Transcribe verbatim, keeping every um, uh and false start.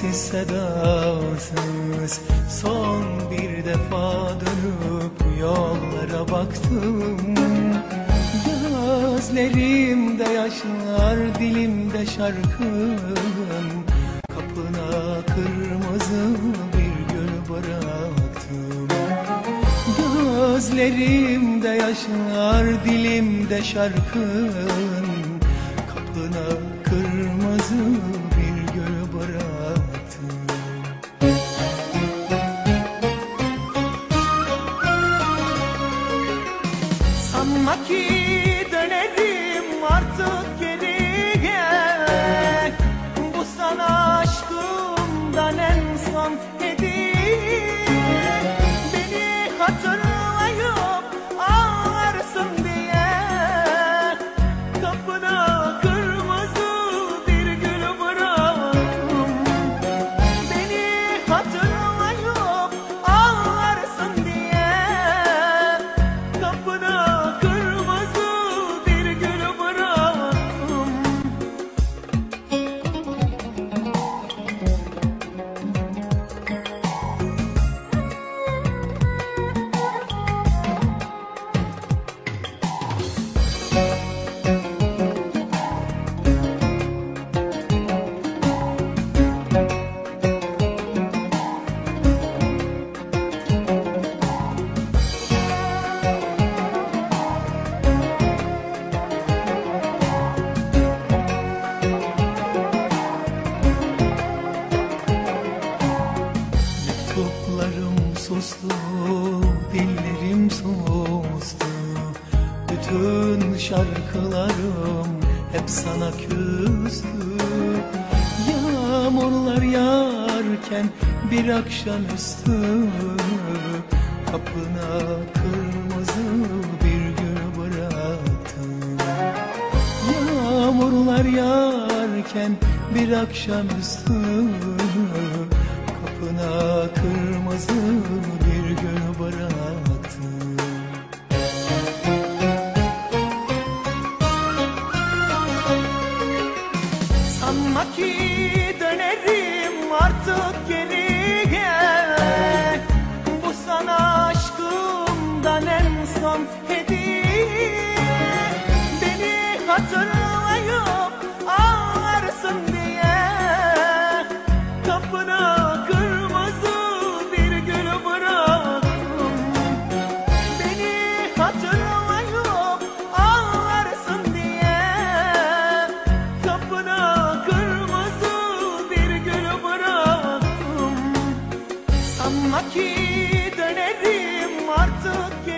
sessiz sedasız son bir defa dönüp yollara baktım. Gözlerimde yaşlar, dilimde şarkım, kapına kırmızı bir gül bıraktım. Gözlerimde yaşlar, dilimde şarkım, kapına kırmızı bir gül bıraktım. Sanma ki dönerim artık geriye, bu sana aşkımdan en son hediye. Beni hatırlayıp ağlarsın diye kapına kırmızı bir gül bıraktım. Beni hatırlayıp ağlarsın diye kapına kırmızı bir gül bıraktım. Mektuplarım sustu, dillerim sustu, bütün şarkılarım hep sana küstü. Yağmurlar yağarken bir akşamüstü kapına kırmızı bir gül bıraktım. Yağmurlar yağarken bir akşamüstü kapına kırmızı bir gül bıraktım. Sanma ki dönerim artık geriye, bu sana aşkımdan en son hediye. Beni hatırlayıp ağlarsın diye kapına kırmızı bir gül bıraktım. Beni hatırlayıp ağlarsın diye kapına kırmızı bir gül bıraktım. Sanma ki dönerim artık